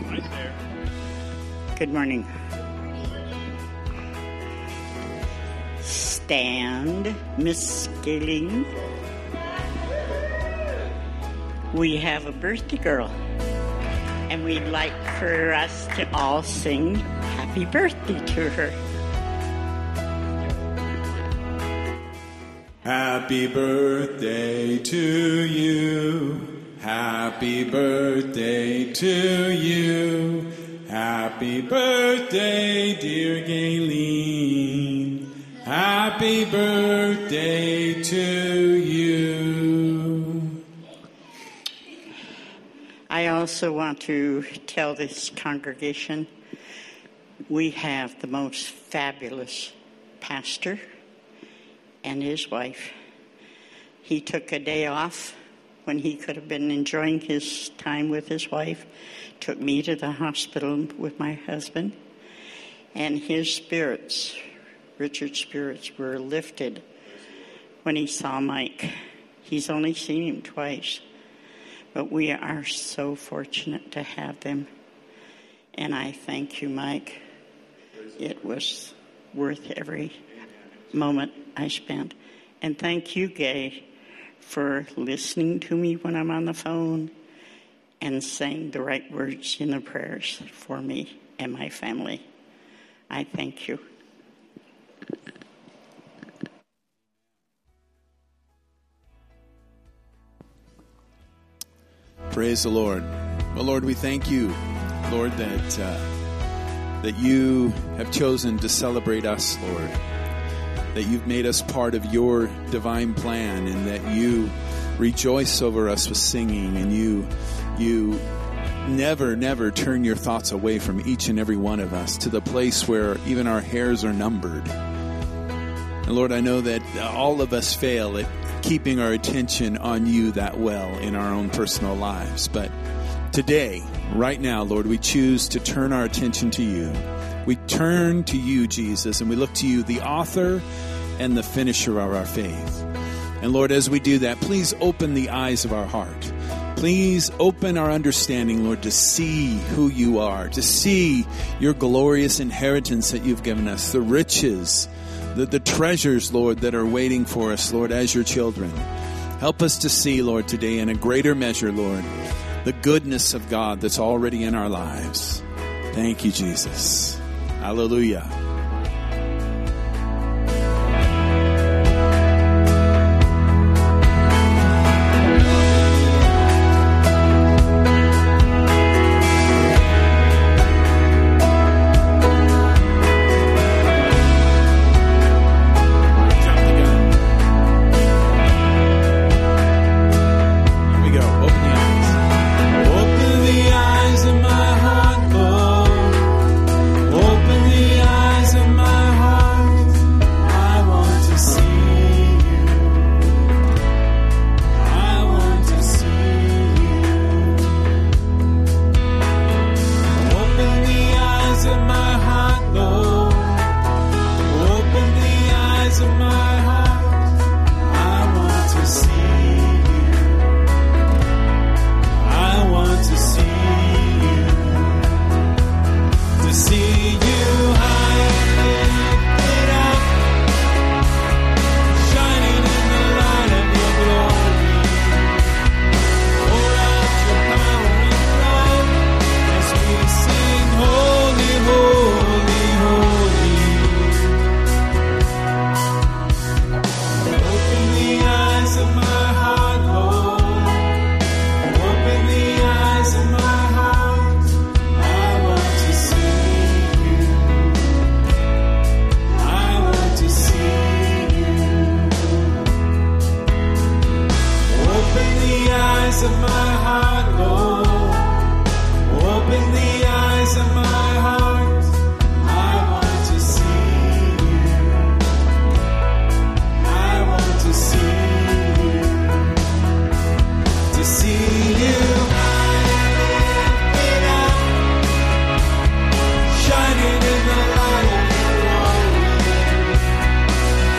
Good morning. Stand, Miss Scaling. We have a birthday girl, and we'd like for us to all sing happy birthday to her. Happy birthday to you. Happy birthday to you. Happy birthday, dear Gayleen. Happy birthday to you. I also want to tell this congregation we have the most fabulous pastor and his wife. He took a day off when he could have been enjoying his time with his wife, took me to the hospital with my husband, and his spirits, Richard's spirits, were lifted when he saw Mike. He's only seen him twice, but we are so fortunate to have them. And I thank you, Mike. It was worth every moment I spent. And thank you, Gay, for listening to me when I'm on the phone and saying the right words in the prayers for me and my family. I thank you. Praise the Lord. Well, Lord, we thank you, Lord, that you have chosen to celebrate us, Lord. That you've made us part of your divine plan, and that you rejoice over us with singing, and you never turn your thoughts away from each and every one of us to the place where even our hairs are numbered. And Lord, I know that all of us fail at keeping our attention on you that well in our own personal lives. But today, right now, Lord, we choose to turn our attention to you. We turn to you, Jesus, and we look to you, the author and the finisher of our faith. And Lord, as we do that, please open the eyes of our heart. Please open our understanding, Lord, to see who you are, to see your glorious inheritance that you've given us, the riches, the treasures, Lord, that are waiting for us, Lord, as your children. Help us to see, Lord, today in a greater measure, Lord, the goodness of God that's already in our lives. Thank you, Jesus. Hallelujah.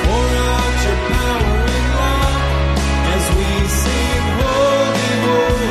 Power and love as we sing holy, holy.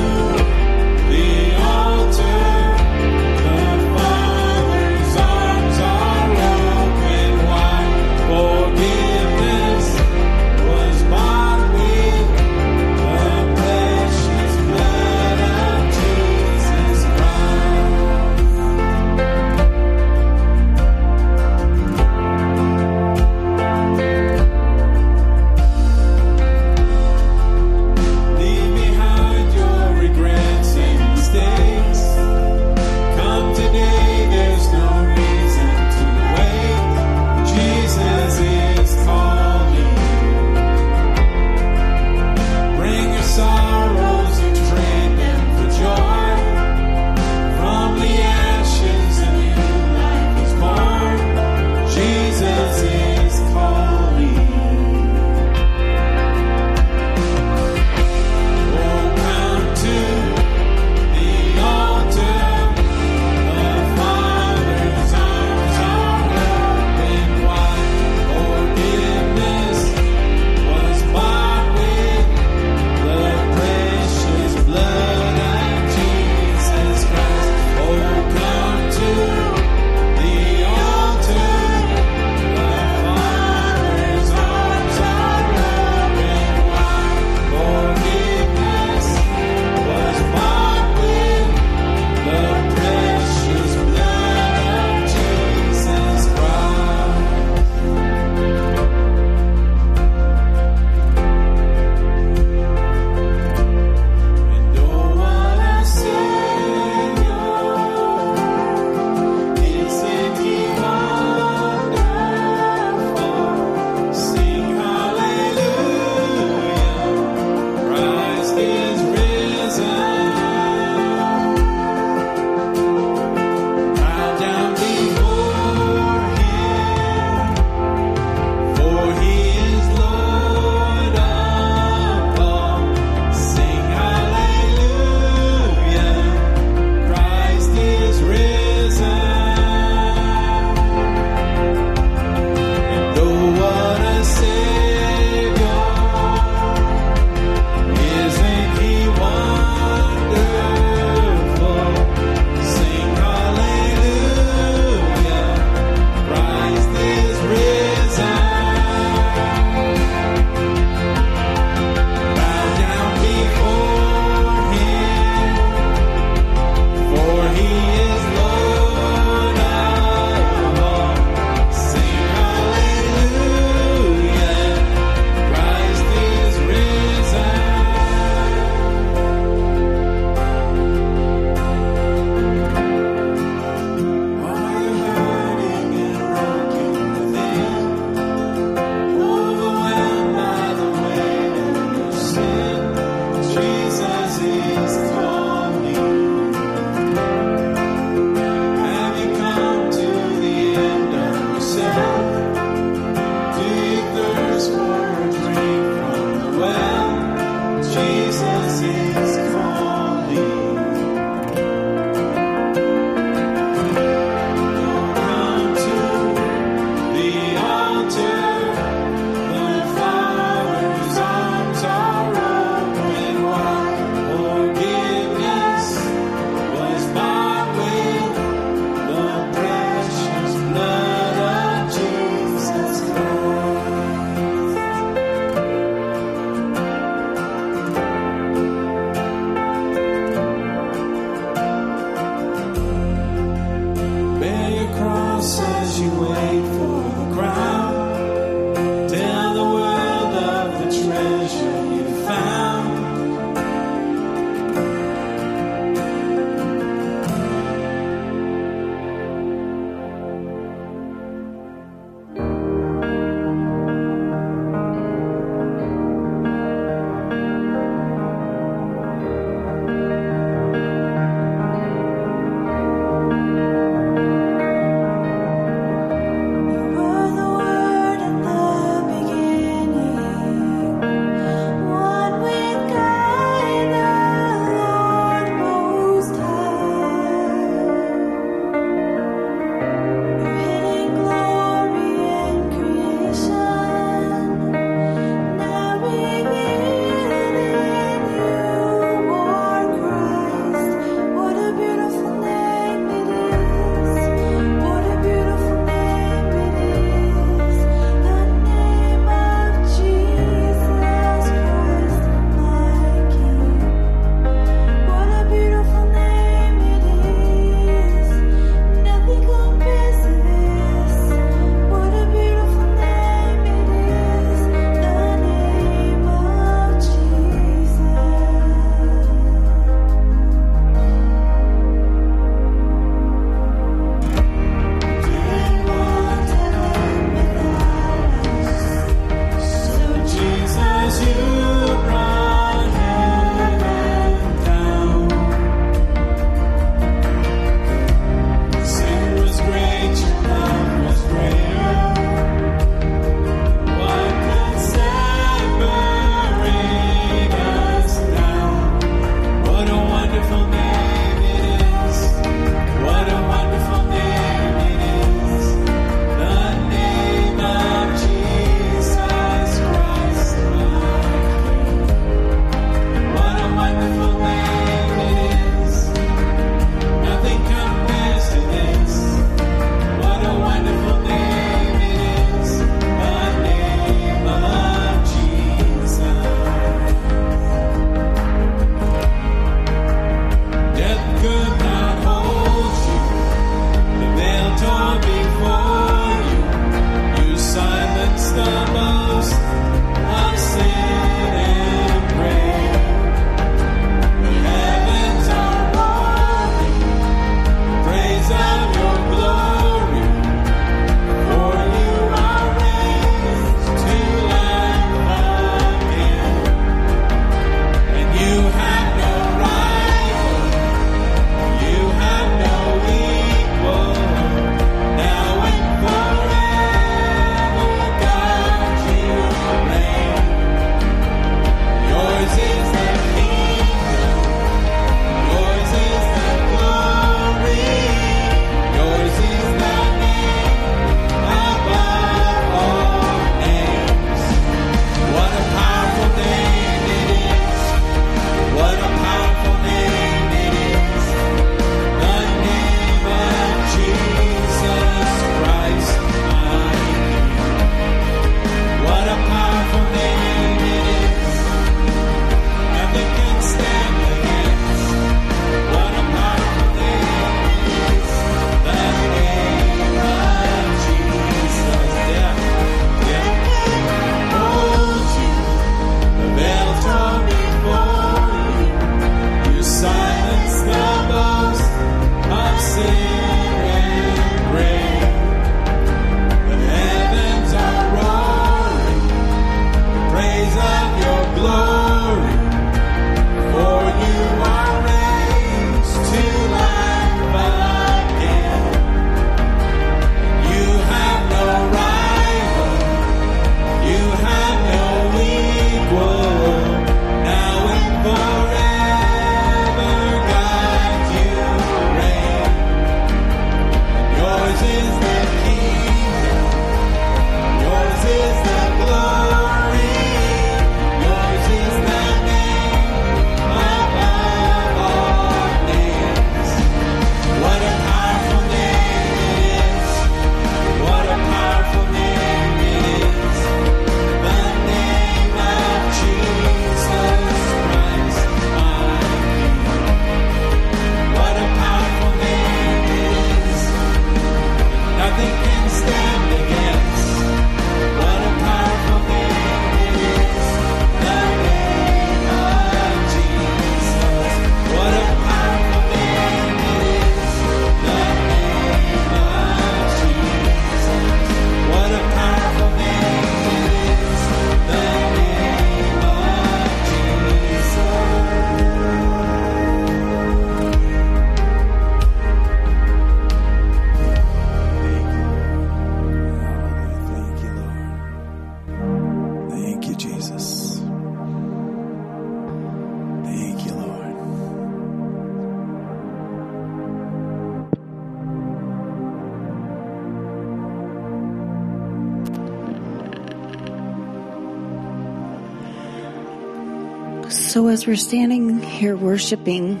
So as we're standing here worshiping,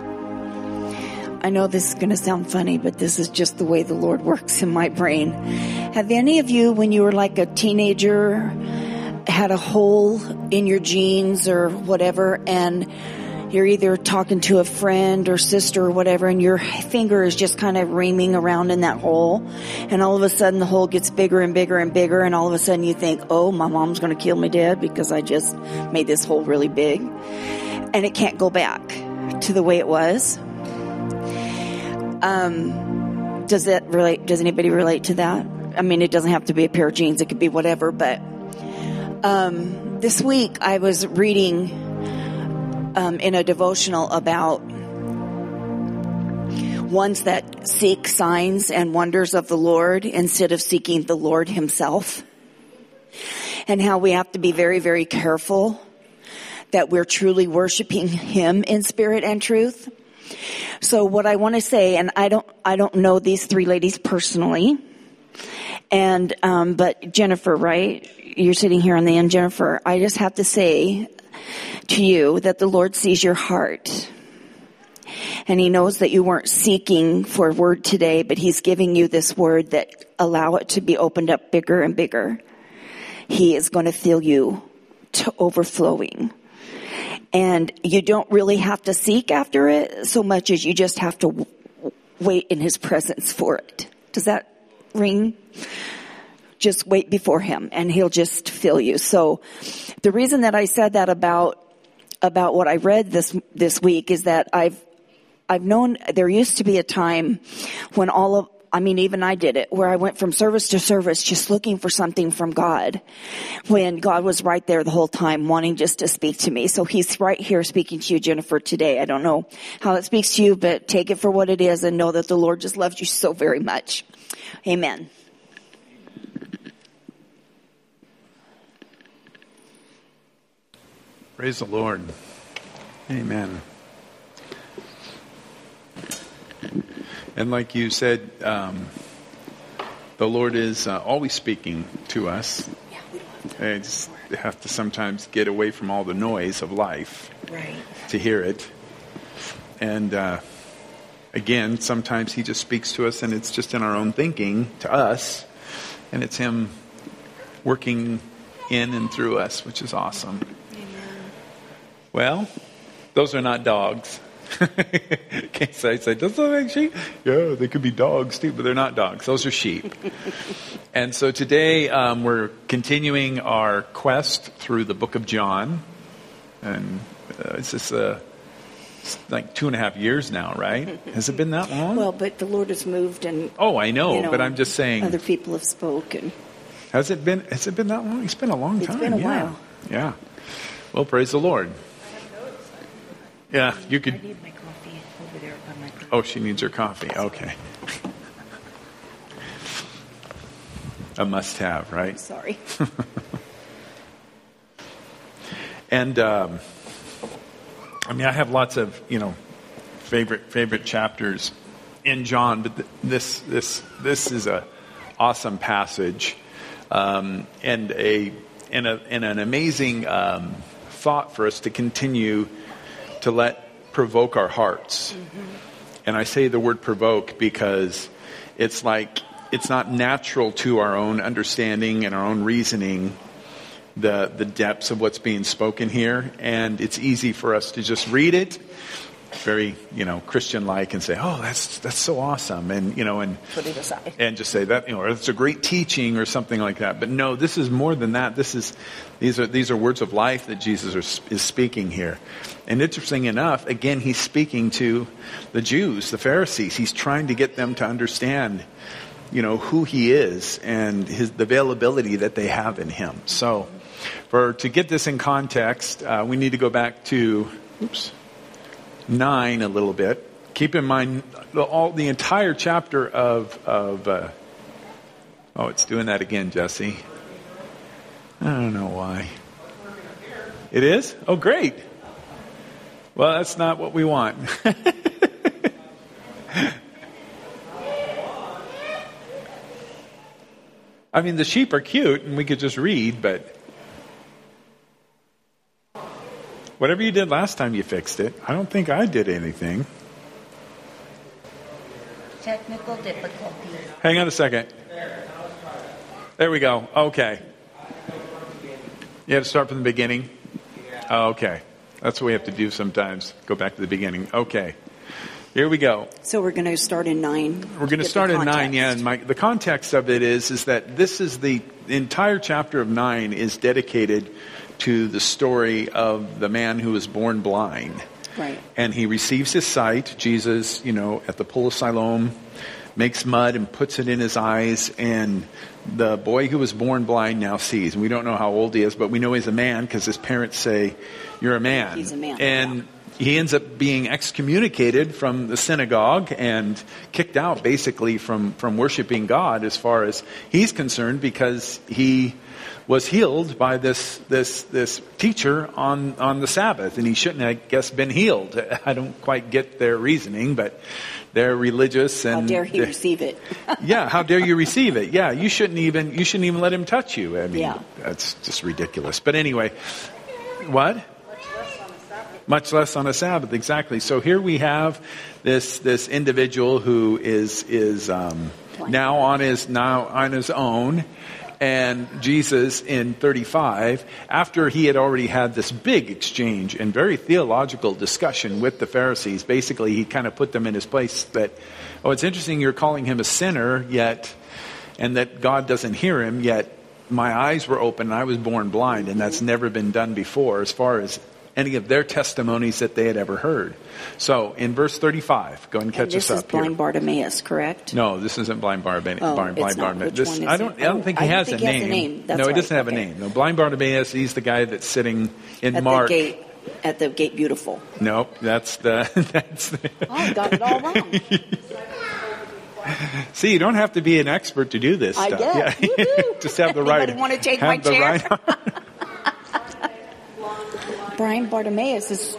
I know this is going to sound funny, but this is just the way the Lord works in my brain. Have any of you, when you were like a teenager, had a hole in your jeans or whatever, and you're either talking to a friend or sister or whatever, and your finger is just kind of reaming around in that hole, and all of a sudden the hole gets bigger and bigger and bigger, and all of a sudden you think, oh, my mom's going to kill me dead because I just made this hole really big, and it can't go back to the way it was. Does anybody relate to that? I mean, it doesn't have to be a pair of jeans, it could be whatever, but this week I was reading in a devotional about ones that seek signs and wonders of the Lord instead of seeking the Lord himself, and how we have to be very, very careful that we're truly worshiping him in spirit and truth. So what I want to say, and I don't know these three ladies personally, and but Jennifer, right? You're sitting here on the end, Jennifer. I just have to say to you that the Lord sees your heart, and he knows that you weren't seeking for a word today, but he's giving you this word that allow it to be opened up bigger and bigger. He is going to fill you to overflowing, and you don't really have to seek after it so much as you just have to wait in his presence for it. Does that ring? Just wait before him and he'll just fill you. So the reason that I said that about what I read this week is that I've known there used to be a time when even I did it, where I went from service to service just looking for something from God, when God was right there the whole time wanting just to speak to me. So he's right here speaking to you, Jennifer, today. I don't know how it speaks to you, but take it for what it is and know that the Lord just loves you so very much. Amen. Praise the Lord. Amen. And like you said, the Lord is always speaking to us. I just have to sometimes get away from all the noise of life, right, to hear it. And again, sometimes he just speaks to us and it's just in our own thinking to us. And it's him working in and through us, which is awesome. Well, those are not dogs. Okay, so I said, does that look like sheep? Yeah, they could be dogs too, but they're not dogs. Those are sheep. And so today we're continuing our quest through the book of John. And it's just like 2.5 years now, right? Has it been that long? Well, but the Lord has moved and... Oh, I know, but I'm just saying... Other people have spoken. Has it been that long? It's been a long time. It's been a while. Yeah. Well, praise the Lord. Yeah, you could... I need my coffee over there on my... Oh, she needs her coffee. Okay. A must-have, right? Sorry. And, I have lots of, favorite chapters in John, but this is a awesome passage, and an amazing thought for us to continue to let provoke our hearts. Mm-hmm. And I say the word provoke because it's like it's not natural to our own understanding and our own reasoning the depths of what's being spoken here, and it's easy for us to just read it very Christian-like and say, oh, that's so awesome, and and put it aside and just say that it's a great teaching or something like that. But no, this is more than that. These are words of life that Jesus is speaking here. And interesting enough, again, he's speaking to the Jews, the Pharisees. He's trying to get them to understand who he is and the availability that they have in him. So to get this in context, we need to go back to 9 a little bit. Keep in mind the entire chapter of it's doing that again, Jesse. I don't know why. It is? Oh, great. Well, that's not what we want. I mean, the sheep are cute and we could just read, but Whatever you did last time, you fixed it. I don't think I did anything. Technical difficulty. Hang on a second. There we go. Okay. You have to start from the beginning? Okay. That's what we have to do sometimes. Go back to the beginning. Okay. Here we go. So we're going to start in 9. We're going to start in 9, yeah. And the context of it is that this is the entire chapter of 9 is dedicated to the story of the man who was born blind. Right. And he receives his sight. Jesus, at the pool of Siloam, makes mud and puts it in his eyes. And the boy who was born blind now sees. And we don't know how old he is, but we know he's a man because his parents say, "You're a man." He's a man. And he ends up being excommunicated from the synagogue and kicked out basically from worshiping God as far as he's concerned, because he was healed by this teacher on the Sabbath, and he shouldn't, I guess, been healed. I don't quite get their reasoning, but they're religious. And how dare he receive it? Yeah, how dare you receive it? Yeah, you shouldn't even let him touch you. I mean, That's just ridiculous. But anyway, what? Much less on a Sabbath, exactly. So here we have this individual who is now on his own, and Jesus in 35, after he had already had this big exchange and very theological discussion with the Pharisees, basically he kind of put them in his place that, it's interesting you're calling him a sinner, yet, and that God doesn't hear him, yet my eyes were open and I was born blind, and that's never been done before as far as any of their testimonies that they had ever heard. So in verse 35, go and catch us up here. This is blind Bartimaeus, correct? No, this isn't blind Bartimaeus. I don't think he has a name. No, he doesn't have a name. No, blind Bartimaeus, he's the guy that's sitting in Mark. At the gate beautiful. Nope, that's the. I got it all wrong. See, you don't have to be an expert to do this stuff. I guess. Yeah. Just have the right. Anybody want to take my chair? Blind Bartimaeus is...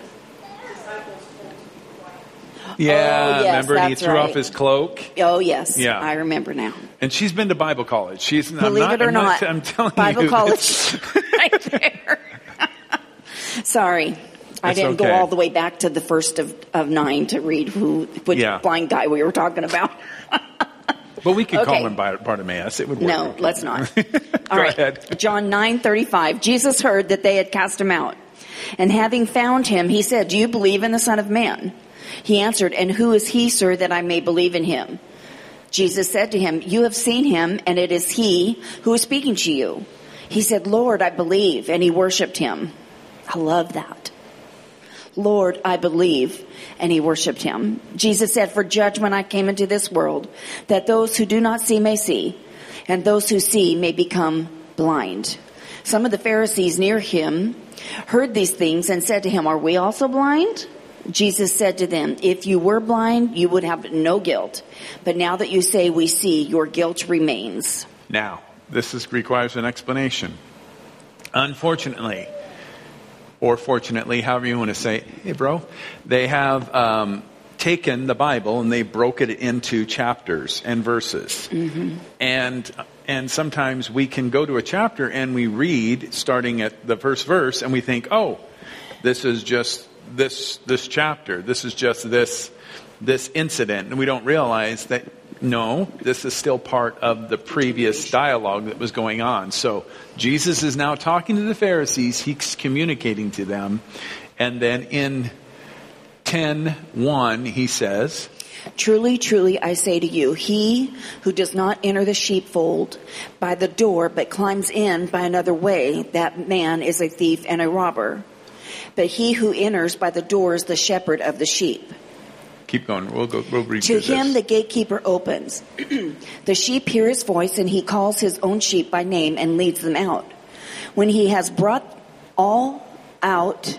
Yeah, remember he threw off his cloak? Oh, yes. Yeah. I remember now. And she's been to Bible college. Believe it or not, I'm telling Bible you. college right there. Sorry. I didn't go all the way back to the first of 9 to read which blind guy we were talking about. But we could call him Bartimaeus. It would work. No, let's not. All right. Ahead. John 9:35. Jesus heard that they had cast him out. And having found him, he said, "Do you believe in the Son of Man?" He answered, "And who is he, sir, that I may believe in him?" Jesus said to him, "You have seen him, and it is he who is speaking to you." He said, "Lord, I believe." And he worshipped him. I love that. "Lord, I believe." And he worshipped him. Jesus said, "For judgment I came into this world, that those who do not see may see, and those who see may become blind." Some of the Pharisees near him heard these things and said to him, "Are we also blind?" Jesus said to them, "If you were blind, you would have no guilt. But now that you say we see, your guilt remains." Now, this requires an explanation. Unfortunately, or fortunately, however you want to say it, hey bro, they have taken the Bible and they broke it into chapters and verses. Mm-hmm. And sometimes we can go to a chapter and we read starting at the first verse and we think, oh, this is just this chapter. This is just this incident. And we don't realize that, no, this is still part of the previous dialogue that was going on. So Jesus is now talking to the Pharisees. He's communicating to them. And then in 10:1, he says, "Truly, truly, I say to you, he who does not enter the sheepfold by the door, but climbs in by another way, that man is a thief and a robber. But he who enters by the door is the shepherd of the sheep." Keep going. We'll read To through him this. the gatekeeper opens. The sheep hear his voice, and he calls his own sheep by name and leads them out. When he has brought out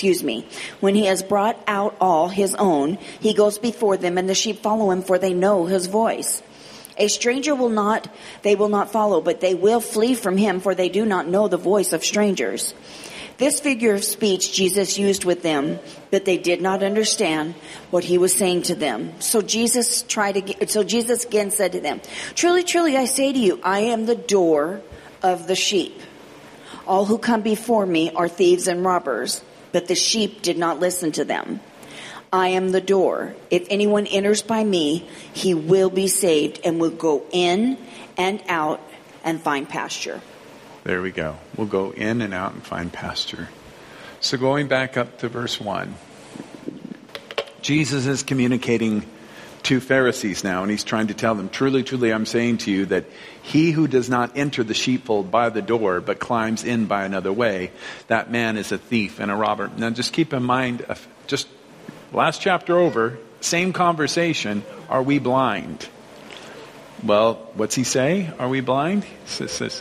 all his own, he goes before them, and the sheep follow him, for they know his voice. A stranger they will not follow, but they will flee from him, for they do not know the voice of strangers. This figure of speech Jesus used with them, but they did not understand what he was saying to them. So Jesus again said to them, "Truly, truly, I say to you, I am the door of the sheep. All who come before me are thieves and robbers, but the sheep did not listen to them. I am the door. If anyone enters by me, he will be saved and will go in and out and find pasture. There we go. We'll go in and out and find pasture. So going back up to verse 1. Jesus is communicating to Pharisees now, and he's trying to tell them, truly, truly, I'm saying to you that he who does not enter the sheepfold by the door, but climbs in by another way, that man is a thief and a robber. Now just keep in mind, just last chapter over, same conversation, are we blind? Well, what's he say? Are we blind? He says,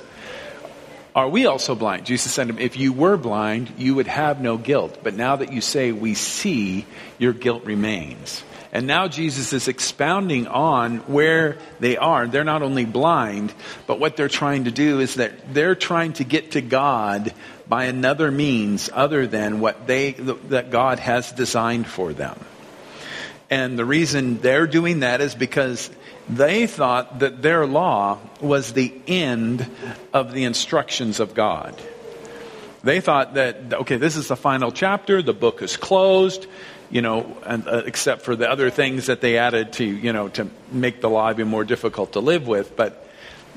are we also blind? Jesus said to him, if you were blind, you would have no guilt. But now that you say we see, your guilt remains. And now Jesus is expounding on where they are. They're not only blind, but what they're trying to do is that they're trying to get to God by another means other than what that God has designed for them. And the reason they're doing that is because they thought that their law was the end of the instructions of God. They thought that, okay, this is the final chapter, the book is closed, and, except for the other things that they added to make the law even more difficult to live with. But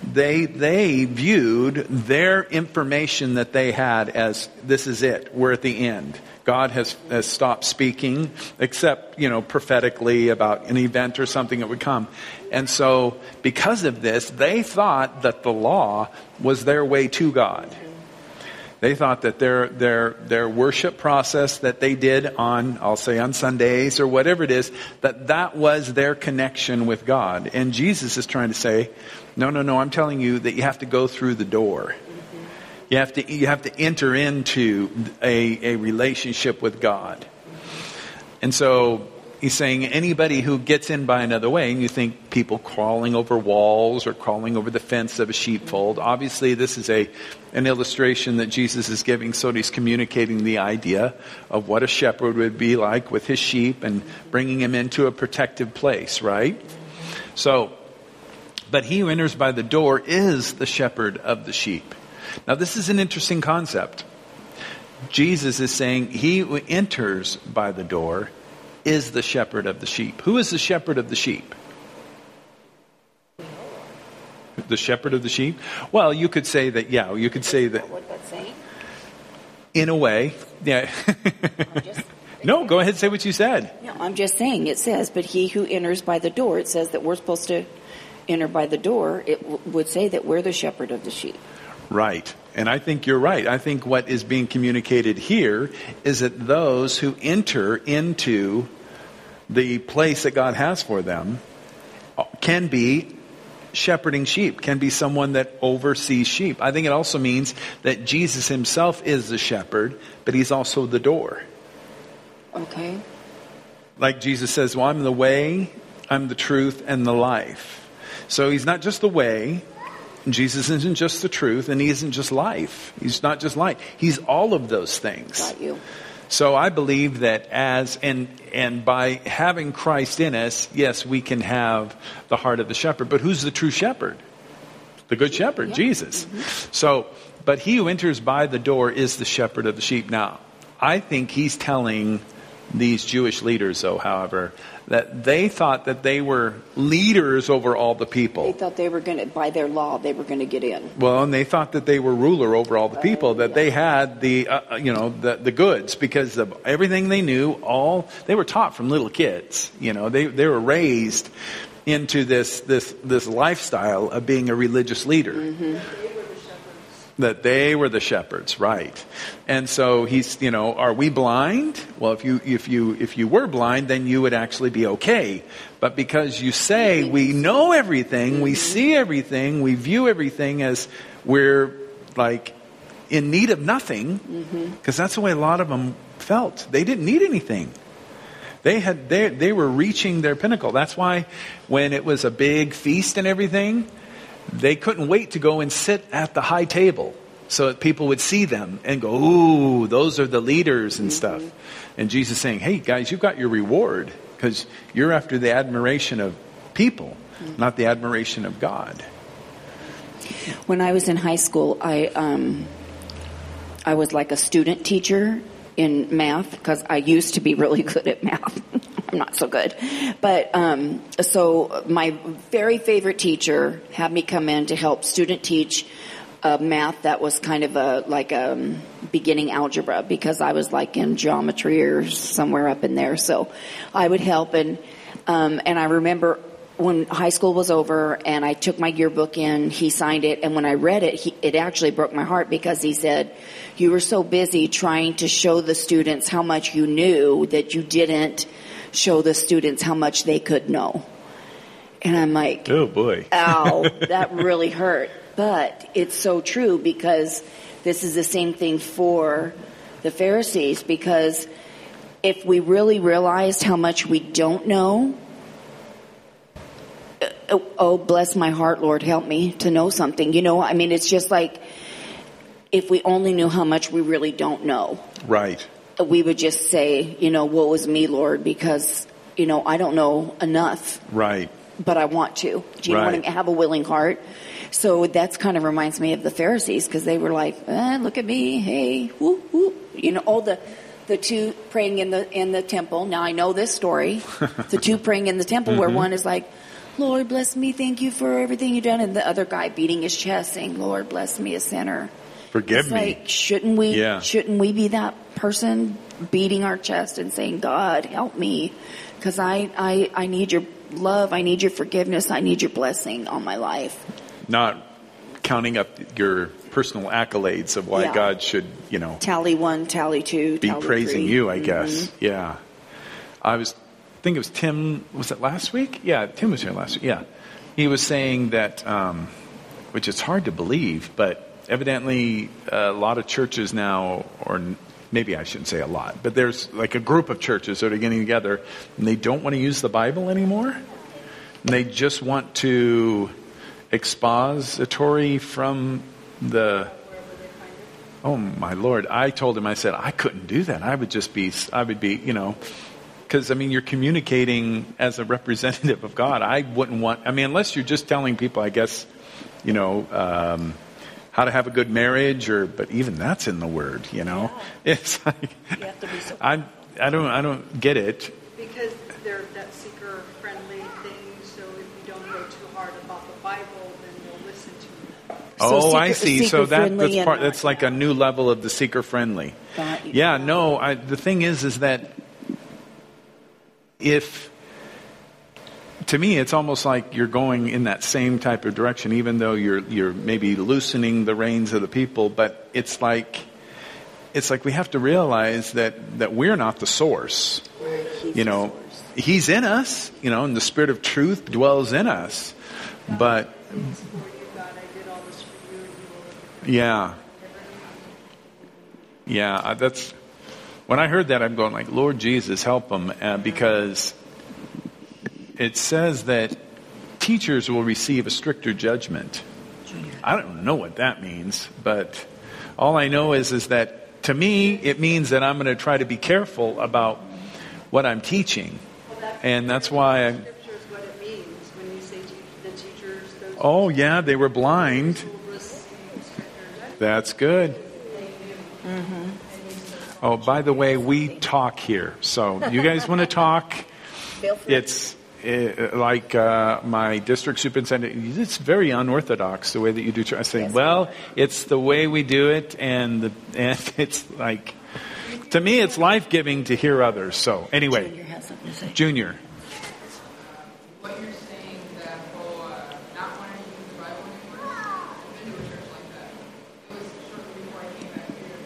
they viewed their information that they had as, this is it, we're at the end. God has stopped speaking, except, prophetically about an event or something that would come. And so, because of this, they thought that the law was their way to God. They thought that their worship process that they did on Sundays or whatever it is, that was their connection with God. And Jesus is trying to say, no, I'm telling you that you have to go through the door. You have to enter into a relationship with God. And so he's saying anybody who gets in by another way, and you think people crawling over walls or crawling over the fence of a sheepfold, obviously this is an illustration that Jesus is giving, so he's communicating the idea of what a shepherd would be like with his sheep and bringing him into a protective place, right? So, but he who enters by the door is the shepherd of the sheep. Now this is an interesting concept. Jesus is saying he who enters by the door is the shepherd of the sheep. Who is the shepherd of the sheep? The shepherd of the sheep? Well, you could say that, you could say that. What that's saying? In a way, yeah. No, go ahead and say what you said. No, I'm just saying, it says, but he who enters by the door, it says that we're supposed to enter by the door. It would say that we're the shepherd of the sheep. Right. And I think you're right. I think what is being communicated here is that those who enter into the place that God has for them can be shepherding sheep, can be someone that oversees sheep. I think it also means that Jesus himself is the shepherd, but he's also the door. Okay. Like Jesus says, well, I'm the way, I'm the truth, and the life. So he's not just the way. Jesus isn't just the truth, and he isn't just life. He's not just life. He's all of those things. Got you. So I believe that and by having Christ in us, yes, we can have the heart of the shepherd. But who's the true shepherd? The good shepherd, Jesus. Mm-hmm. So, but he who enters by the door is the shepherd of the sheep. Now, I think he's telling these Jewish leaders, though, however, that they thought that they were leaders over all the people. They thought they were going to, by their law, they were going to get in. Well, and they thought that they were ruler over all the people, that they had the goods because of everything they knew. They were taught from little kids. They were raised into this lifestyle of being a religious leader. Mm-hmm. That they were the shepherds, right? And so he's, are we blind? Well, if you were blind, then you would actually be okay. But because you say we know everything, we see everything, we view everything as we're like in need of nothing, because that's the way a lot of them felt. They didn't need anything. They were reaching their pinnacle. That's why when it was a big feast and everything, they couldn't wait to go and sit at the high table so that people would see them and go, ooh, those are the leaders and stuff. And Jesus saying, hey, guys, you've got your reward because you're after the admiration of people, not the admiration of God. When I was in high school, I was like a student teacher, in math because I used to be really good at math. I'm not so good. But so my very favorite teacher had me come in to help student teach math that was kind of like a beginning algebra because I was like in geometry or somewhere up in there. So I would help, and I remember when high school was over and I took my yearbook in, he signed it, and when I read it, it actually broke my heart because he said, "You were so busy trying to show the students how much you knew that you didn't show the students how much they could know." And I'm like, oh boy, ow, that really hurt. But it's so true because this is the same thing for the Pharisees, because if we really realized how much we don't know, oh, bless my heart, Lord, help me to know something. You know, I mean, it's just like if we only knew how much we really don't know. Right. We would just say, you know, woe is me, Lord, because, you know, I don't know enough. Right. But I want to. Do you want to have a willing heart? So that's kind of reminds me of the Pharisees because they were like, look at me, hey, whoop, whoop. You know, all the two praying in the temple. Now I know this story. The two praying in the temple where one is like, Lord, bless me, thank you for everything you've done. And the other guy beating his chest saying, Lord, bless me, a sinner. Forgive me. Like, shouldn't we be that person beating our chest and saying, God, help me, because I need your love, I need your forgiveness, I need your blessing on my life. Not counting up your personal accolades of why God should, you know, tally 1, tally 2, be tally praising 3. you, I guess. Yeah. I think it was Tim, was it last week? Yeah, Tim was here last week. Yeah. He was saying that, which is hard to believe, but evidently a lot of churches now, or maybe I shouldn't say a lot, but there's like a group of churches that are getting together and they don't want to use the Bible anymore. And they just want to expository from the, oh my Lord. I told him, I said, I couldn't do that. I would be, you know, because, I mean, you're communicating as a representative of God. I wouldn't want, I mean, unless you're just telling people, I guess, you know, how to have a good marriage, but even that's in the Word, you know. Yeah. It's like, you have to be so I don't get it. Because they're that seeker-friendly thing, so if you don't go too hard about the Bible, then you'll listen to them. Oh, I see. So that's like a new level of the seeker-friendly. Yeah, no, the thing is that to me, it's almost like you're going in that same type of direction, even though you're maybe loosening the reins of the people. But it's like we have to realize that we're not the source. You know, He's in us. You know, and the Spirit of truth dwells in us. But yeah, that's when I heard that, I'm going like, Lord Jesus, help them, because it says that teachers will receive a stricter judgment. I don't know what that means, but all I know is that to me, it means that I'm going to try to be careful about what I'm teaching. And that's why Scripture is what it means when you say the teachers. Oh, yeah, they were blind. That's good. Mm-hmm. Oh, by the way, we talk here. So you guys want to talk? It's like my district superintendent, it's very unorthodox the way that you do. I say, well, it's the way we do it, and it's like, to me, it's life-giving to hear others. So anyway, Junior has something to say. Junior. What you're saying, that whole not wanting to use the Bible anymore, I've been to a church like that. It was shortly before I came back here.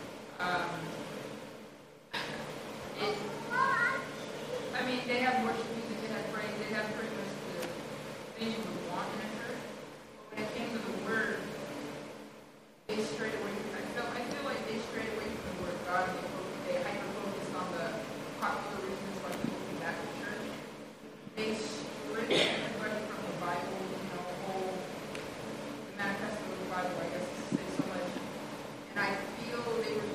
I mean, they have worship music, they have praise, they have pretty much the things you would want in a church. But when it came to the Word, they strayed away from that. I feel like they strayed away from the Word of God, and they hyper-focused on the popular reasons why people came back to church. They stripped everybody from the Bible, you know, the whole manifesto of the Bible, I guess, to say so much. And I feel they were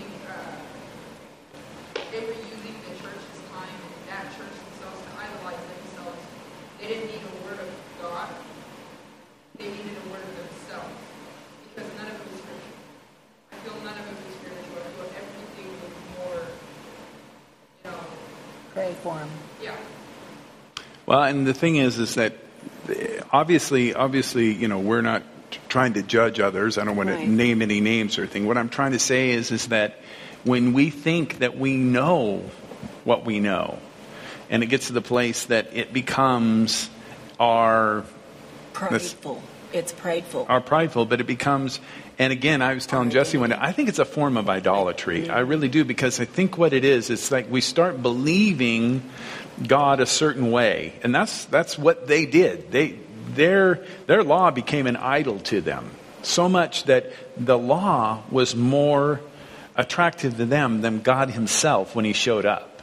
using the church's time and that church themselves to idolize themselves. They didn't need a word of God. They needed a word of themselves. Because none of it was spiritual. I feel none of it was spiritual. I feel everything was pray for them. Yeah. Well, and the thing is that obviously, we're not trying to judge others. I don't want to Right. name any names or anything. What I'm trying to say is that when we think that we know what we know, and it gets to the place that it becomes Prideful. It's prideful. prideful, but it becomes, and again, I was telling Jesse one day, I think it's a form of idolatry. I really do, because I think what it is, it's like we start believing God a certain way, and that's what they did. Their law became an idol to them, so much that the law was more attractive to them than God himself when he showed up.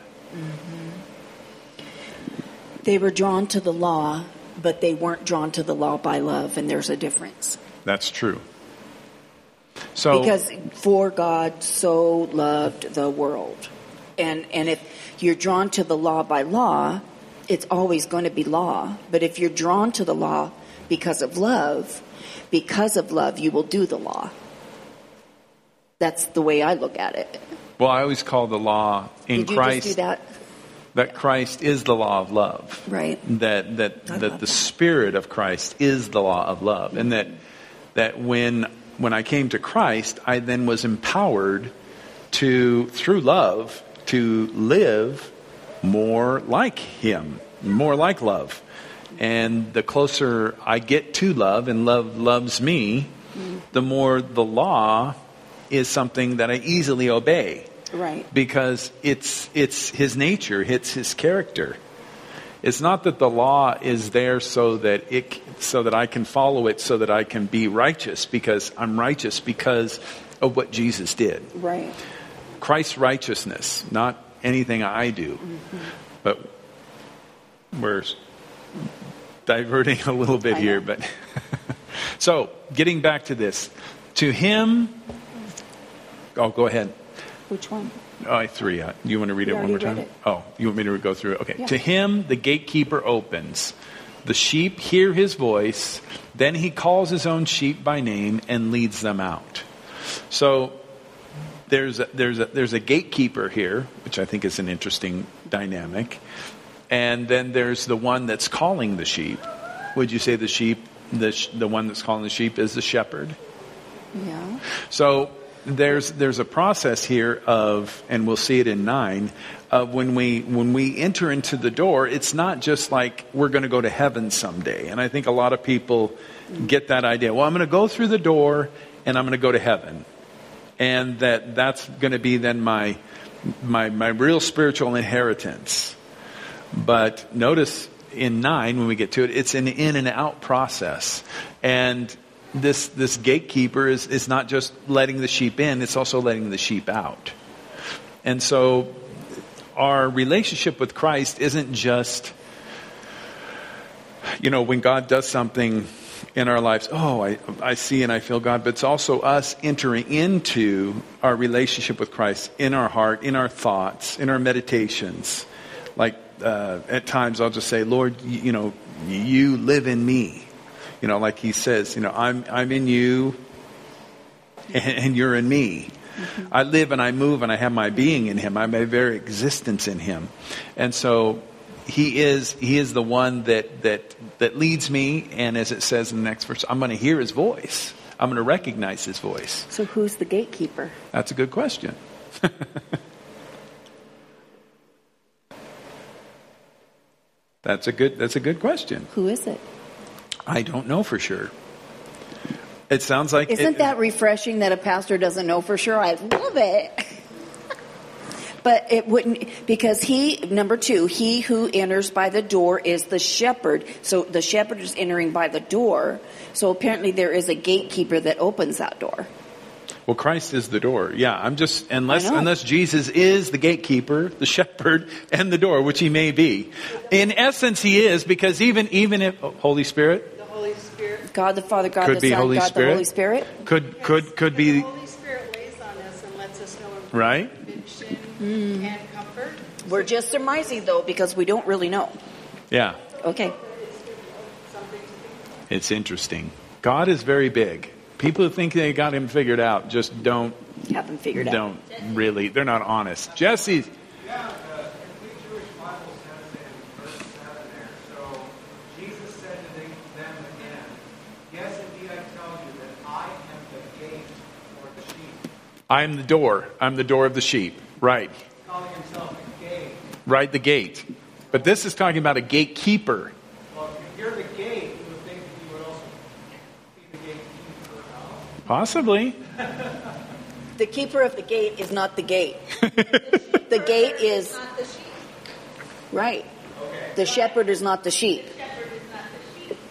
They were drawn to the law, but they weren't drawn to the law by love, and there's a difference. That's true. So, Because for God so loved the world. And if you're drawn to the law by law, it's always going to be law. But if you're drawn to the law because of love, you will do the law. That's the way I look at it. well, I always call the law in Did you Christ just do that? that Christ is the law of love. Right. That love the that. Spirit of Christ is the law of love, and that when I came to Christ, I then was empowered through love, to live more like Him, more like love. And the closer I get to love, and love loves me, the more the law is something that I easily obey. Right. Because it's His nature, it's His character. It's not that the law is there so that I can follow it, so that I can be righteous, because I'm righteous because of what Jesus did. Right. Christ's righteousness, not anything I do. But we're diverting a little bit here. But so, getting back to this. To Him... Oh, go ahead. Which one? Oh, 3. You want to read it one more already time? read it. Oh, you want me to go through it? Okay. Yeah. To Him, the gatekeeper opens. The sheep hear His voice. Then He calls His own sheep by name and leads them out. So there's a gatekeeper here, which I think is an interesting dynamic. And then there's the one that's calling the sheep. Would you say the sheep, the one that's calling the sheep, is the shepherd? Yeah. So there's a process here of, and we'll see it in 9, of when we enter into the door, it's not just like we're going to go to heaven someday. And I think a lot of people get that idea. Well, I'm going to go through the door and I'm going to go to heaven. And that's going to be then my real spiritual inheritance. But notice in 9, when we get to it, it's an in and out process. And this gatekeeper is not just letting the sheep in, it's also letting the sheep out. And so our relationship with Christ isn't just, when God does something in our lives, I see and I feel God, but it's also us entering into our relationship with Christ in our heart, in our thoughts, in our meditations. Like at times I'll just say, Lord, you live in me. Like He says, I'm in you and you're in me. Mm-hmm. I live and I move and I have my being in Him. I have my very existence in Him. And so He is the one that leads me. And as it says in the next verse, I'm going to hear His voice. I'm going to recognize His voice. So who's the gatekeeper? That's a good question. That's a good question. Who is it? I don't know for sure. It sounds like... Isn't that refreshing that a pastor doesn't know for sure? I love it. But it wouldn't, because number 2, he who enters by the door is the shepherd. So the shepherd is entering by the door. So apparently there is a gatekeeper that opens that door. Well, Christ is the door. Yeah, unless Jesus is the gatekeeper, the shepherd, and the door, which He may be. In essence, He is, because even if Holy Spirit, The Holy Spirit. God the Father, God Could the be Son, Holy God Spirit. the Holy Spirit. could be, The Holy Spirit lays on us and lets us know right? conviction and comfort. We're just surmising though, because we don't really know. Yeah, Okay. it's interesting. God is very big. People who think they got Him figured out just don't Haven't figured out. really. They're not honest. Jesse. Yeah, the complete Jewish Bible them again, yes, indeed, I tell you that I am the gate for the sheep. I am the door. I'm the door of the sheep. Right. He's calling himself a gate. Right, the gate. But this is talking about a gatekeeper. Well, if you're the gate, you would think that you would also be the gatekeeper, no? Possibly. The keeper of the gate is not the gate. The gate is Not the sheep. right. The shepherd is not the sheep. Shepherd is not the sheep.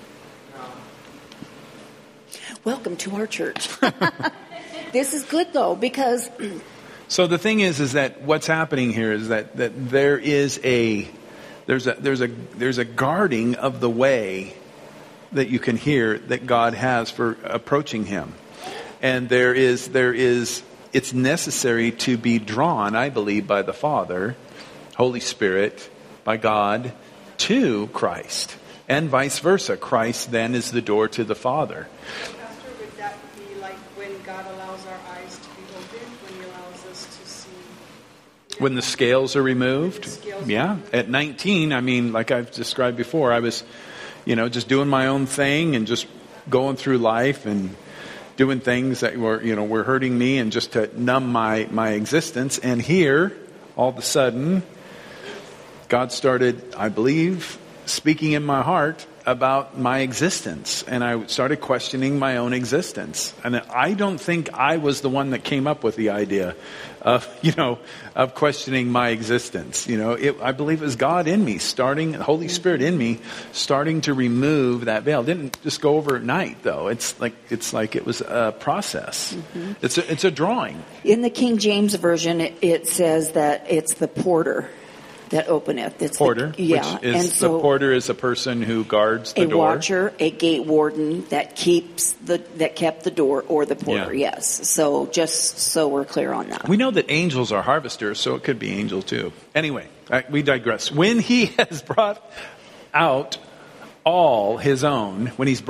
Welcome to our church. This is good though, because So the thing is that what's happening here is that there is there's a guarding of the way that you can hear that God has for approaching Him, and it's necessary to be drawn, I believe, by the Father, Holy Spirit, by God, to Christ, and vice versa. Christ then is the door to the Father. Pastor, would that be like when God allows our eyes to be opened, when He allows us to see? When the scales are removed? The scales are Yeah. removed. At 19, I mean, like I've described before, I was, just doing my own thing and just going through life and doing things that were hurting me and just to numb my existence. And here, all of a sudden, God started, I believe, speaking in my heart about my existence. And I started questioning my own existence. And I don't think I was the one that came up with the idea of questioning my existence. I believe it was God in me, the Holy Spirit in me, starting to remove that veil. It didn't just go overnight, though. It's like it was a process. Mm-hmm. It's a drawing. in the King James Version, it says that it's the porter that openeth. It's Porter, the porter is a person who guards the a door. watcher, a gate warden that kept the door, or the porter. Yeah. Yes. So just so we're clear on that. We know that angels are harvesters, so it could be angel too. Anyway, we digress. When He has brought out all His own,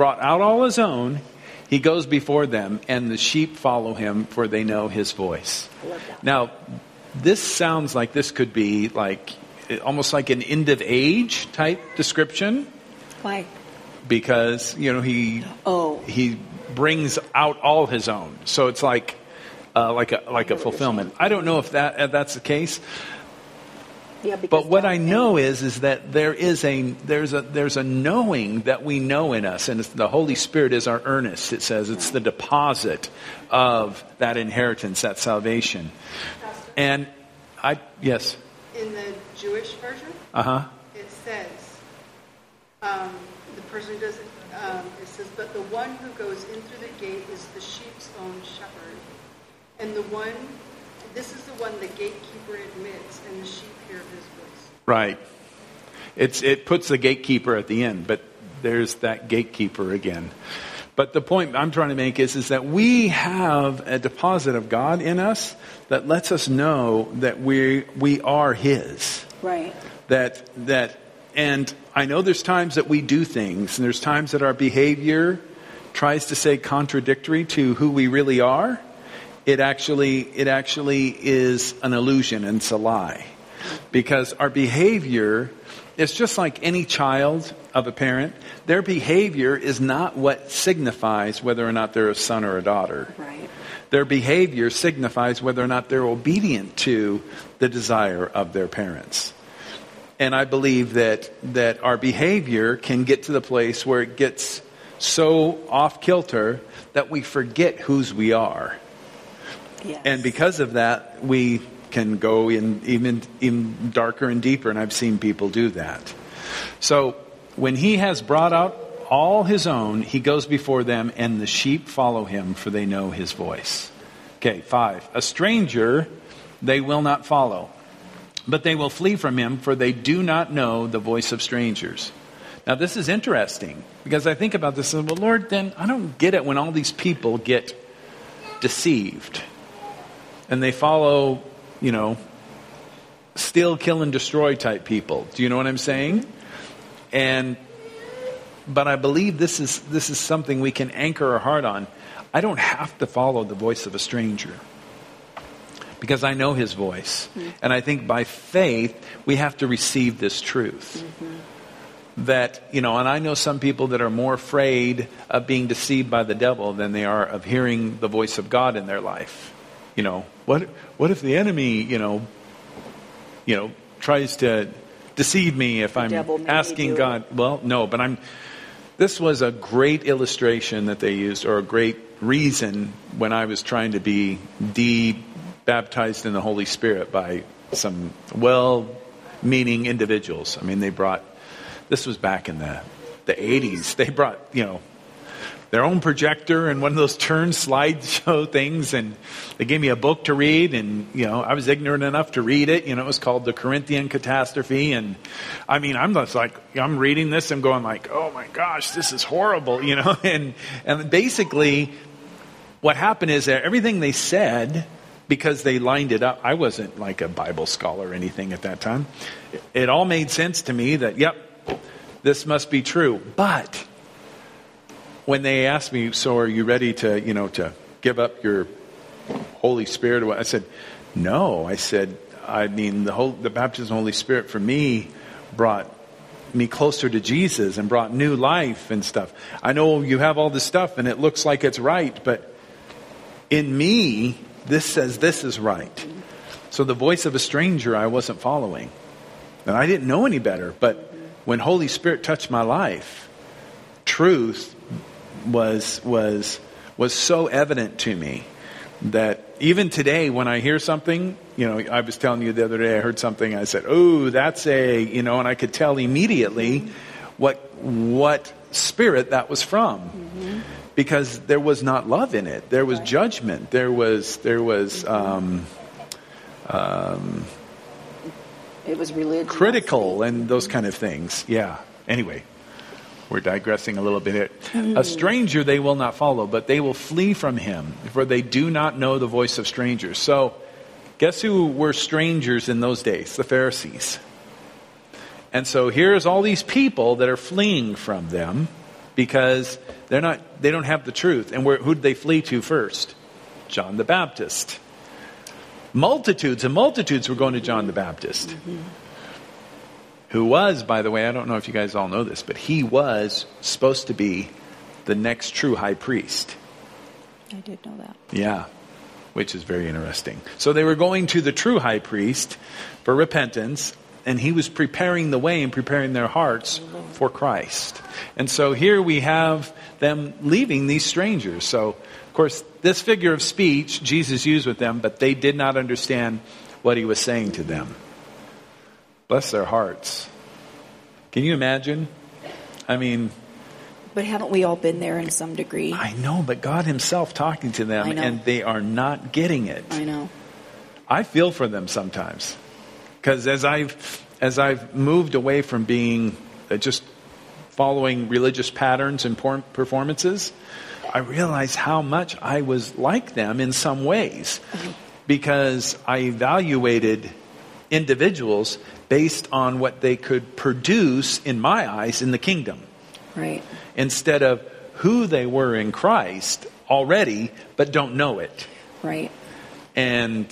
He goes before them, and the sheep follow Him, for they know His voice. I love that. Now, this sounds like this could be almost like an end of age type description, Why? because He brings out all His own. So it's like a fulfillment. I don't know if that's the case. Yeah, because But what God I know is that there's a knowing that we know in us, and the Holy Spirit is our earnest. It says it's the deposit of that inheritance, that salvation. And yes. In the Jewish version, it says, the person doesn't, it says, but the one who goes in through the gate is the sheep's own shepherd. And this is the one the gatekeeper admits, and the sheep hear his voice. Right. It puts the gatekeeper at the end, but there's that gatekeeper again. But the point I'm trying to make is that we have a deposit of God in us that lets us know that we are His. Right. And I know there's times that we do things, and there's times that our behavior tries to say contradictory to who we really are. It actually is an illusion, and it's a lie. Because our behavior is just like any child of a parent. Their behavior is not what signifies whether or not they're a son or a daughter. Right. Their behavior signifies whether or not they're obedient to the desire of their parents. And I believe that our behavior can get to the place where it gets so off kilter that we forget whose we are. Yes. And because of that, we can go in even darker and deeper, and I've seen people do that. So when He has brought out all His own, He goes before them, and the sheep follow Him, for they know His voice. Okay, 5. A stranger they will not follow, but they will flee from him, for they do not know the voice of strangers. Now this is interesting, because I think about this and, well, Lord, then I don't get it when all these people get deceived and they follow, steal, kill, and destroy type people. Do you know what I'm saying? But I believe this is something we can anchor our heart on. I don't have to follow the voice of a stranger, because I know His voice. Mm-hmm. And I think by faith, we have to receive this truth. Mm-hmm. that, and I know some people that are more afraid of being deceived by the devil than they are of hearing the voice of God in their life. What if the enemy, tries to deceive me if I'm asking God? Well, no, but this was a great illustration that they used, or a great reason when I was trying to be baptized in the Holy Spirit by some well-meaning individuals. I mean, this was back in the 80s. They brought, their own projector and one of those turn slideshow things, and they gave me a book to read, and, I was ignorant enough to read it. It was called The Corinthian Catastrophe, and I mean, I'm just like, I'm reading this and going like, oh my gosh, this is horrible, and basically what happened is that everything they said, because they lined it up, I wasn't like a Bible scholar or anything at that time, it all made sense to me that, yep, this must be true. But when they asked me, so are you ready to, to give up your Holy Spirit? I said, no. I said, the baptism of the Holy Spirit for me brought me closer to Jesus and brought new life and stuff. I know you have all this stuff and it looks like it's right, but in me, this says this is right. So the voice of a stranger I wasn't following. And I didn't know any better, but when Holy Spirit touched my life, truth was so evident to me that even today when I hear something, I was telling you the other day I heard something, I said, oh, that's and I could tell immediately what spirit that was from. Mm-hmm. Because there was not love in it. There was judgment. There was it was religion, critical, and those kind of things. Yeah. Anyway, we're digressing a little bit here. A stranger they will not follow, but they will flee from him, for they do not know the voice of strangers. So, guess who were strangers in those days? The Pharisees. And so here's all these people that are fleeing from them because they don't have the truth. And who did they flee to first? John the Baptist. Multitudes and multitudes were going to John the Baptist. Mm-hmm. Who was, by the way, I don't know if you guys all know this, but he was supposed to be the next true high priest. I did know that. Yeah, which is very interesting. So they were going to the true high priest for repentance, and he was preparing the way and preparing their hearts for Christ. And so here we have them leaving these strangers. So, of course, this figure of speech Jesus used with them, but they did not understand what he was saying to them. Bless their hearts. Can you imagine? I mean... But haven't we all been there in some degree? I know, but God himself talking to them, and they are not getting it. I know. I feel for them sometimes. Because as I've moved away from being just following religious patterns and performances, I realize how much I was like them in some ways. Because I evaluated individuals based on what they could produce in my eyes in the kingdom. Right. Instead of who they were in Christ already, but don't know it. Right. And,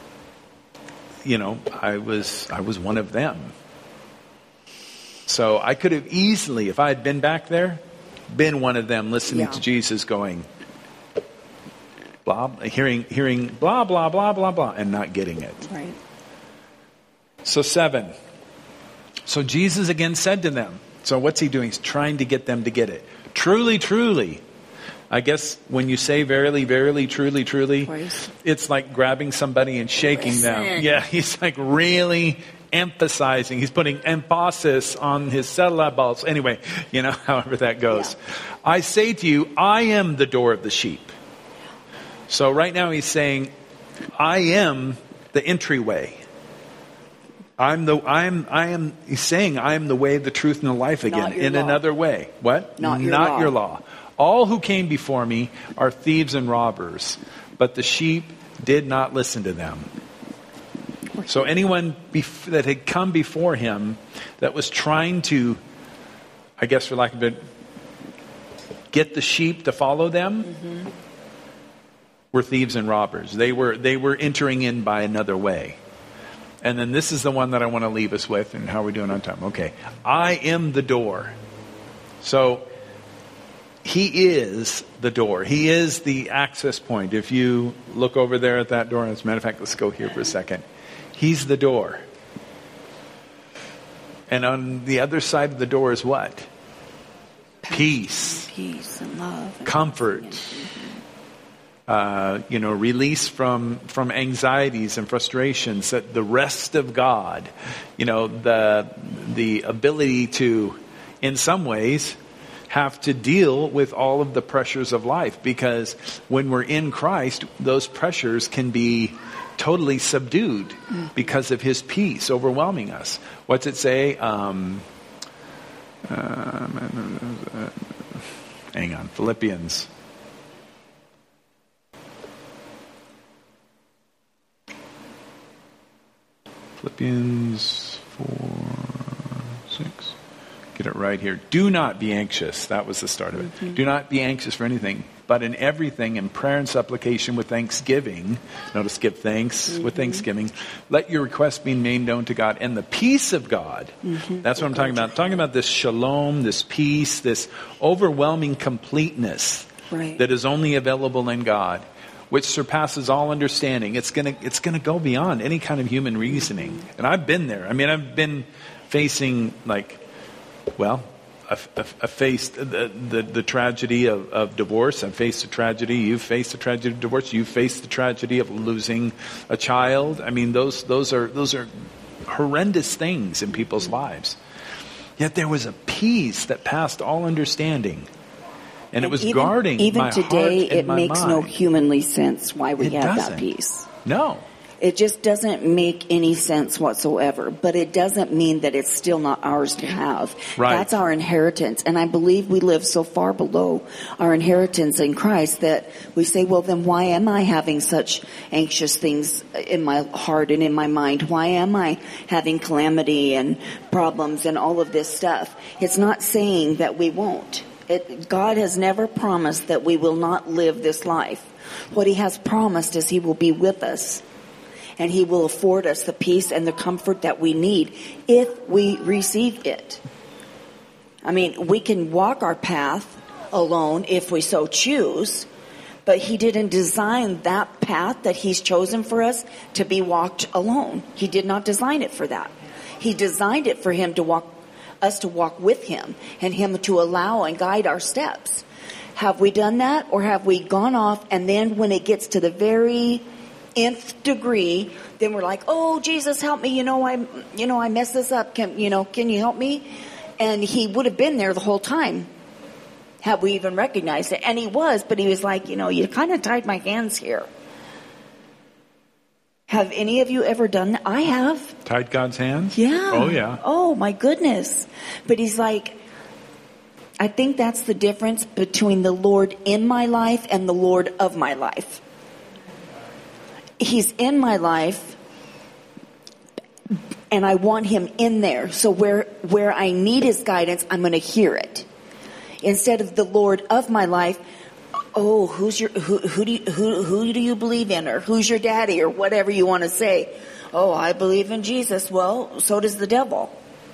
I was one of them. So I could have easily, if I had been back there, been one of them listening to Jesus going, blah, hearing blah, blah, blah, blah, blah, and not getting it. Right. So 7. So Jesus again said to them, so what's he doing? He's trying to get them to get it. Truly, truly. I guess when you say verily, verily, truly, truly, it's like grabbing somebody and shaking them. Yeah, he's like really emphasizing. He's putting emphasis on his syllables. Anyway, however that goes. Yeah. I say to you, I am the door of the sheep. So right now he's saying, I am the entryway. He's saying I am the way, the truth, and the life again in another way. What? Not your law. All who came before me are thieves and robbers, but the sheep did not listen to them. So anyone that had come before him that was trying to, I guess for lack of it, get the sheep to follow them, were thieves and robbers. They were entering in by another way. And then this is the one that I want to leave us with. And how are we doing on time? Okay. I am the door. So he is the door. He is the access point. If you look over there at that door, as a matter of fact, let's go here for a second. He's the door. And on the other side of the door is what? Peace. Peace and love. And comfort. Release from anxieties and frustrations. That the rest of God, the ability to, in some ways, have to deal with all of the pressures of life. Because when we're in Christ, those pressures can be totally subdued because of his peace overwhelming us. What's it say? Hang on. Philippians 4:6. Get it right here. Do not be anxious. That was the start of it. Mm-hmm. Do not be anxious for anything, but in everything, in prayer and supplication with thanksgiving. Notice, give thanks with thanksgiving. Let your requests be made known to God. And the peace of God, that's what I'm talking about. I'm talking about this shalom, this peace, this overwhelming completeness that is only available in God, which surpasses all understanding. It's gonna go beyond any kind of human reasoning. And I've been there. I mean, I've been facing I faced the tragedy of divorce. I've faced the tragedy. You've faced the tragedy of divorce. You've faced the tragedy of losing a child. I mean, those are horrendous things in people's lives. Yet there was a peace that passed all understanding. And it was guarding my heart and my mind. Even today, it makes no humanly sense why we have that peace. No. It just doesn't make any sense whatsoever. But it doesn't mean that it's still not ours to have. Right. That's our inheritance. And I believe we live so far below our inheritance in Christ that we say, well, then why am I having such anxious things in my heart and in my mind? Why am I having calamity and problems and all of this stuff? It's not saying that we won't. God has never promised that we will not live this life. What he has promised is he will be with us. And he will afford us the peace and the comfort that we need if we receive it. I mean, we can walk our path alone if we so choose. But he didn't design that path that he's chosen for us to be walked alone. He did not design it for that. He designed it for him to walk with him and him to allow and guide our steps. Have we done that, or have we gone off and then when it gets to the very nth degree, then we're like, oh, Jesus, help me. I messed this up. Can you help me? And he would have been there the whole time. Have we even recognized it? And he was, but he was like, you kind of tied my hands here. Have any of you ever done that? I have. Tied God's hands? Yeah. Oh, yeah. Oh, my goodness. But he's like, I think that's the difference between the Lord in my life and the Lord of my life. He's in my life, and I want him in there. So where I need his guidance, I'm going to hear it. Instead of the Lord of my life, oh, who do you believe in, or who's your daddy, or whatever you want to say. Oh, I believe in Jesus. Well, so does the devil.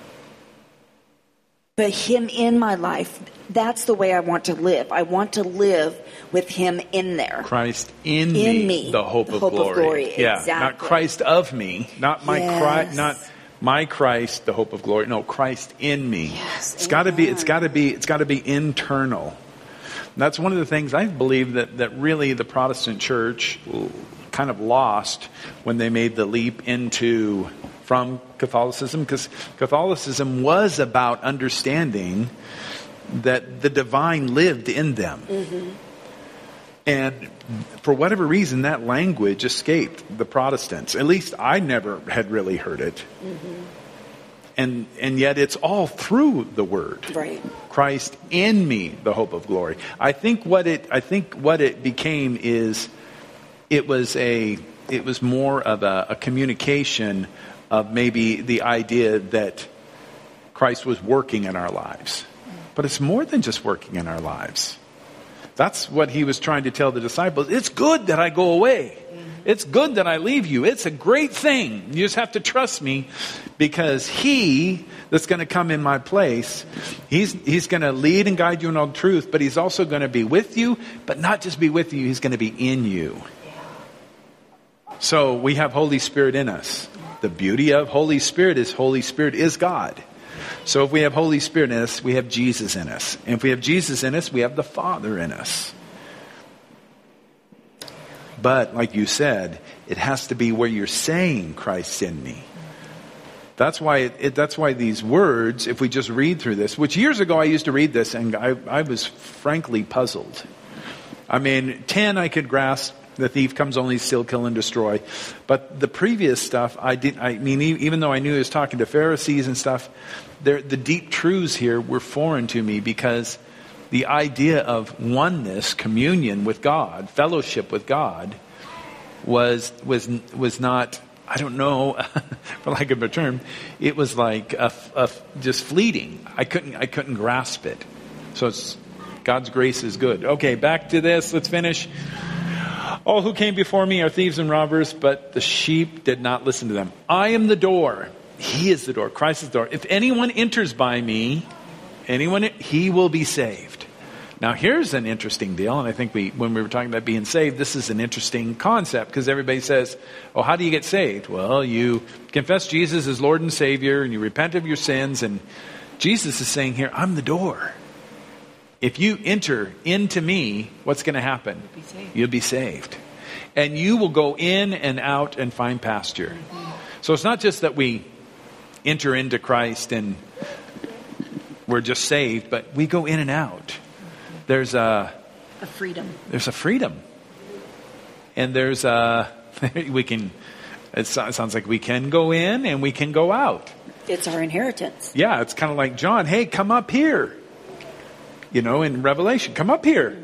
But him in my life, that's the way I want to live. I want to live with him in there. Christ in me, the hope of glory. Yeah, exactly. Not Christ of me, not my Christ, not my Christ, the hope of glory. No, Christ in me. Yes, it's got to be internal. And that's one of the things I believe that really the Protestant church kind of lost when they made the leap from Catholicism, because Catholicism was about understanding that the divine lived in them. Mm-hmm. And for whatever reason, that language escaped the Protestants. At least I never had really heard it. Mm-hmm. And yet it's all through the Word. Right. Christ in me, the hope of glory. I think what it became is it was more of a communication of maybe the idea that Christ was working in our lives. But it's more than just working in our lives. That's what he was trying to tell the disciples. It's good that I go away. It's good that I leave you. It's a great thing. You just have to trust me, because he that's going to come in my place, he's going to lead and guide you in all truth, but he's also going to be with you, but not just be with you, he's going to be in you. So we have Holy Spirit in us. The beauty of Holy Spirit is God. So if we have Holy Spirit in us, we have Jesus in us. And if we have Jesus in us, we have the Father in us. But like you said, it has to be where you're saying Christ's in me. That's why that's why these words, if we just read through this, which years ago I used to read this and I was frankly puzzled. I mean, 10 I could grasp. The thief comes only to steal, kill, and destroy. But the previous stuff, even though I knew he was talking to Pharisees and stuff, the deep truths here were foreign to me, because the idea of oneness, communion with God, fellowship with God, was not, I don't know, for lack of a term, it was like just fleeting. I couldn't grasp it. So God's grace is good. Okay, back to this. Let's finish. All who came before me are thieves and robbers, but the sheep did not listen to them. I am the door. He is the door. Christ is the door. If anyone enters by me, he will be saved. Now here's an interesting deal, and I think when we were talking about being saved, this is an interesting concept, because everybody says, oh, how do you get saved? Well, you confess Jesus as Lord and Savior, and you repent of your sins, and Jesus is saying here, I'm the door. If you enter into me, what's going to happen? You'll be saved. And you will go in and out and find pasture. So it's not just that we enter into Christ and we're just saved, but we go in and out. There's a freedom. There's a freedom. And there's it sounds like we can go in and we can go out. It's our inheritance. Yeah, it's kind of like John, hey, come up here. In Revelation, come up here.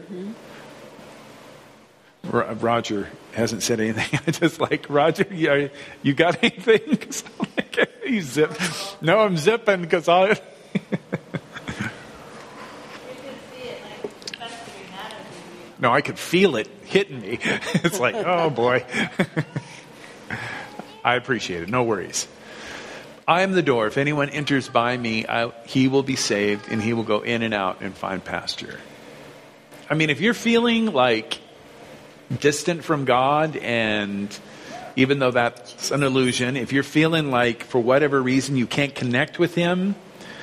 Roger hasn't said anything. I just like, Roger, you got anything? You zip. No, I'm zipping because I... No, I could feel it hitting me. It's like, oh boy. I appreciate it. No worries. I am the door. If anyone enters by me, he will be saved, and he will go in and out and find pasture. I mean, if you're feeling like distant from God, and even though that's an illusion, if you're feeling like for whatever reason you can't connect with him,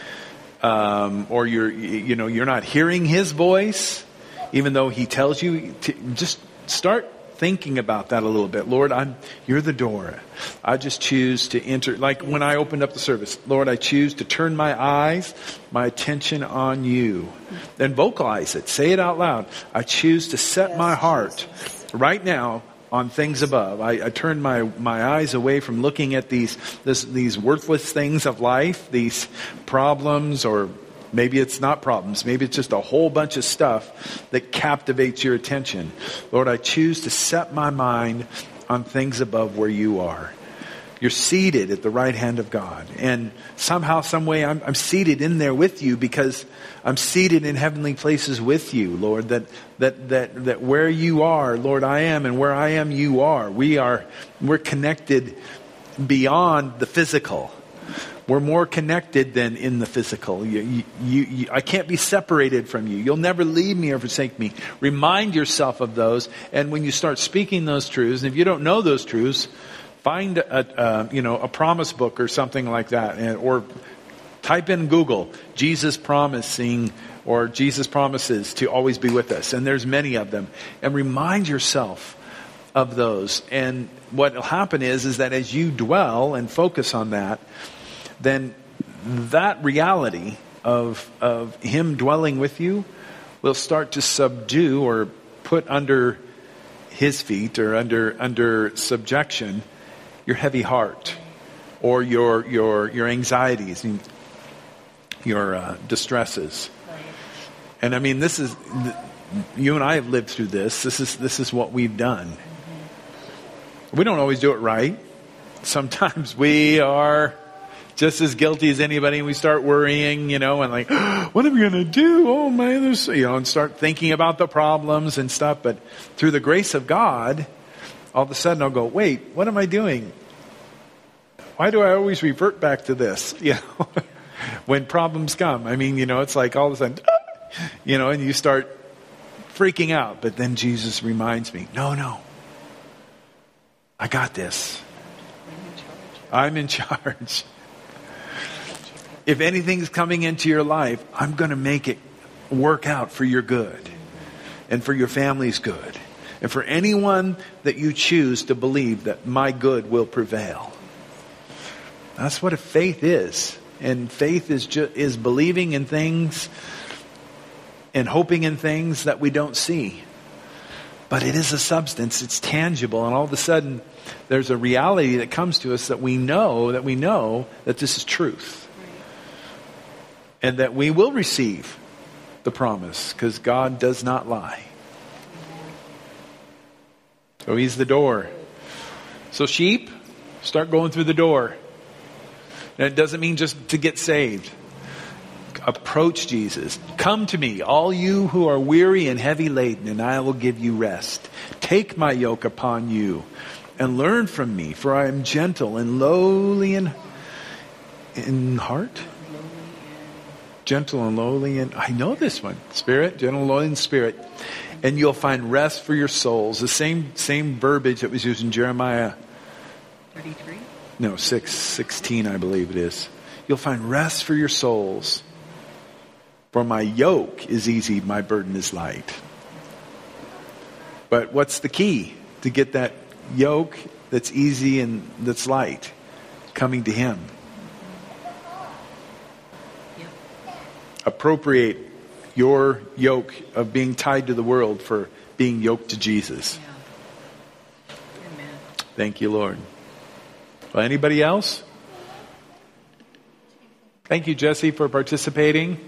or you're not hearing his voice, even though he tells you to, just start thinking about that a little bit. Lord, you're the door. I just choose to enter. Like when I opened up the service, Lord, I choose to turn my eyes, my attention on you. Then vocalize it. Say it out loud. I choose to set my heart right now on things above. I turn my eyes away from looking at these worthless things of life, these problems, or maybe it's not problems. Maybe it's just a whole bunch of stuff that captivates your attention. Lord, I choose to set my mind on things above where you are. You're seated at the right hand of God. And somehow, some way, I'm seated in there with you, because I'm seated in heavenly places with you, Lord. That where you are, Lord, I am, and where I am, you are. We're connected beyond the physical. We're more connected than in the physical. I can't be separated from you. You'll never leave me or forsake me. Remind yourself of those. And when you start speaking those truths, and if you don't know those truths, find a promise book or something like that, or type in Google Jesus promising or Jesus promises to always be with us. And there's many of them. And remind yourself of those. And what will happen is that as you dwell and focus on that, then that reality of him dwelling with you will start to subdue or put under his feet or under subjection your heavy heart or your anxieties and your distresses. And I mean, this is, you and I have lived through this. This is what we've done. We don't always do it right. Sometimes we are just as guilty as anybody. And we start worrying, and like, what am I going to do? Oh man, and start thinking about the problems and stuff. But through the grace of God, all of a sudden I'll go, wait, what am I doing? Why do I always revert back to this? When problems come. I mean, it's like all of a sudden, and you start freaking out. But then Jesus reminds me, no, I got this. I'm in charge. If anything's coming into your life, I'm going to make it work out for your good and for your family's good and for anyone that you choose to believe that my good will prevail. That's what a faith is. And faith is believing in things and hoping in things that we don't see. But it is a substance. It's tangible. And all of a sudden, there's a reality that comes to us that we know that this is truth. And that we will receive the promise because God does not lie. So He's the door. So sheep, start going through the door. And it doesn't mean just to get saved. Approach Jesus. Come to me, all you who are weary and heavy laden, and I will give you rest. Take my yoke upon you and learn from me, for I am gentle and lowly in heart. Gentle and lowly in, I know this one. Spirit, gentle and lowly in spirit. And you'll find rest for your souls. The same verbiage that was used in Jeremiah 33? No, 6:16, I believe it is. You'll find rest for your souls. For my yoke is easy, my burden is light. But what's the key to get that yoke that's easy and that's light? Coming to Him. Yep. Appropriate your yoke of being tied to the world for being yoked to Jesus. Yeah. Amen. Thank you, Lord. Well, anybody else? Thank you, Jesse, for participating.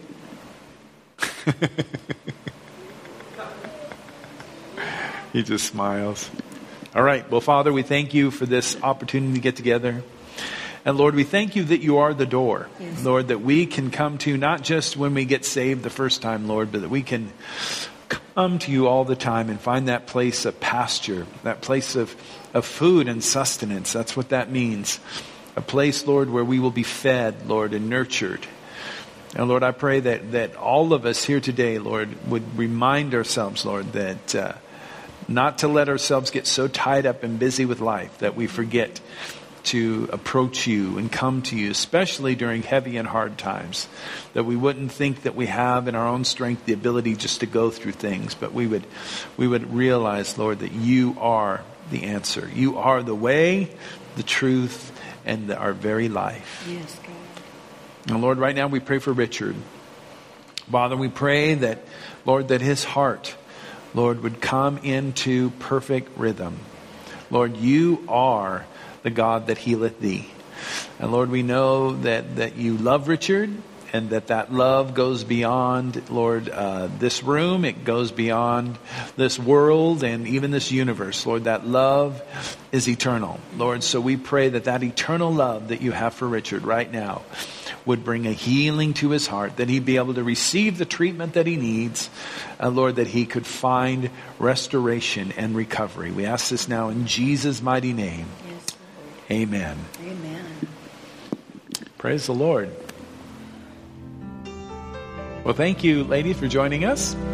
He just smiles. All right. Well, Father, we thank you for this opportunity to get together. And Lord, we thank you that you are the door. Yes. Lord, that we can come to not just when we get saved the first time, Lord, but that we can come to you all the time and find that place of pasture, that place of food and sustenance. That's what that means. A place, Lord, where we will be fed, Lord, and nurtured. And Lord, I pray that all of us here today, Lord, would remind ourselves, Lord, that not to let ourselves get so tied up and busy with life that we forget to approach you and come to you, especially during heavy and hard times. That we wouldn't think that we have in our own strength the ability just to go through things, but we would realize, Lord, that you are the answer. You are the way, the truth, and our very life. Yes, God. And Lord, right now we pray for Richard. Father, we pray that, Lord, that his heart, Lord, would come into perfect rhythm. Lord, you are the God that healeth thee. And Lord, we know that you love Richard, and that love goes beyond, Lord, this room. It goes beyond this world and even this universe. Lord, that love is eternal. Lord, so we pray that eternal love that you have for Richard right now would bring a healing to his heart, that he'd be able to receive the treatment that he needs, Lord, that he could find restoration and recovery. We ask this now in Jesus' mighty name. Yes, Lord. Amen. Amen. Praise the Lord. Well, thank you, ladies, for joining us.